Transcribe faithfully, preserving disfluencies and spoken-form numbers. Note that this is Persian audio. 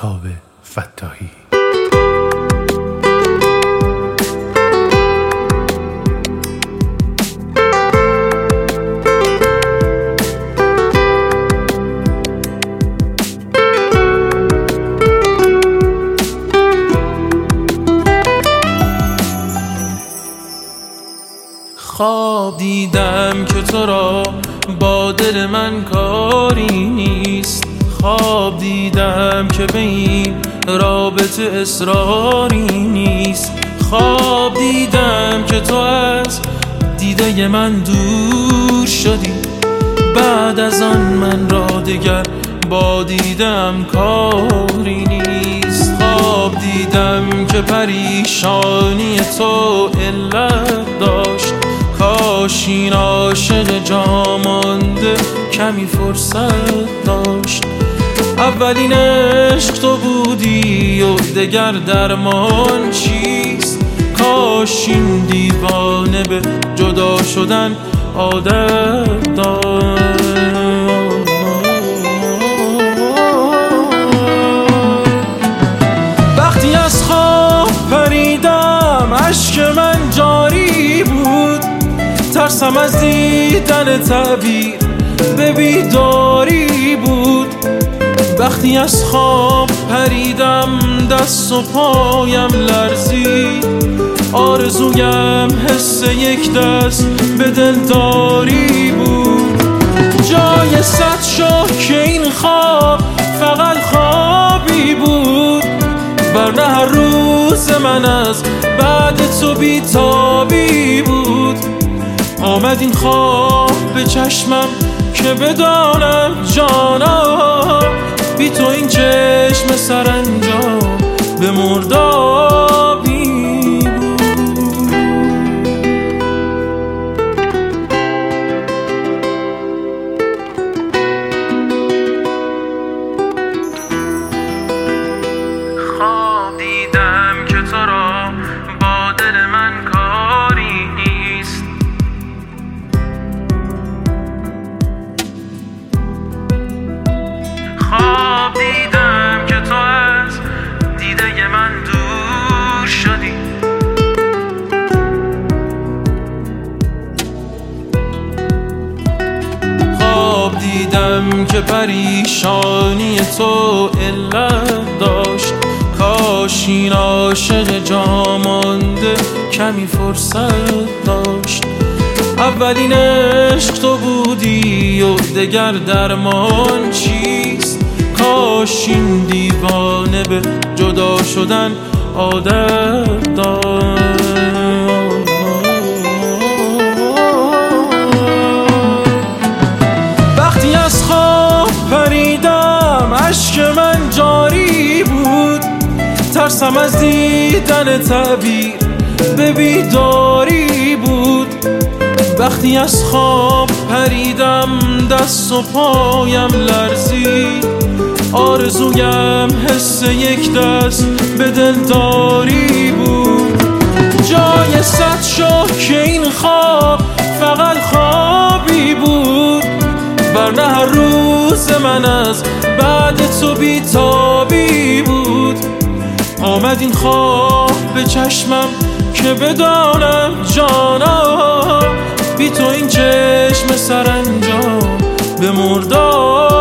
کاوه فتاحی. خواب دیدم که تو را با دل من کاری نیست. خواب دیدم که به این رابطه اصراری نیست. خواب دیدم که تو از دیده من دور شدی. بعد از آن من را دگر با دیدم کاری نیست. خواب دیدم که پریشانی تو علت داشت. کاش این عاشق جا مانده کمی فرصت داشت. اولین عشق تو بودی و دگر درمان چیست؟ کاش این دیوانه به جدا شدن عادت داشت. وقتی از خواب پریدم اشک من جاری بود. ترسم از دیدن تعبیر به بیداری بود. وقتی از خواب پریدم دست و پایم لرزید. آرزویم حس یک دست به دلداری بود. جای صد شاه که این خواب فقط خوابی بود. ورنه هر روز من از بعد تو بیتابی بود. آمد این خواب به چشمم که بدانم جانا بی تو این چشم سرانجام به مردابی بود. خواب دیدم که تو را با دل من کاری نیست. خواب دیدم که تو از دیده من دور شدی. خواب دیدم که پریشانی تو علت داشت. کاش این عاشق جا مانده کمی فرصت داشت. اولین عشق تو بودی و دگر درمان چیست؟ کاش این دیوانه به جدا شدن عادت داشت. وقتی از خواب پریدم اشک من جاری بود. ترسم از دیدن تعبیر به بیداری بود. وقتی از خواب پریدم دست و پایم لرزید. آرزویم حس یک دست به دلداری بود. جای صد شاه که این خواب فقط خوابی بود. ورنه هر روز من از بعد تو بیتابی بود. آمد این خواب به چشمم که بدانم جانا بی تو این چشم سرانجام به مردابی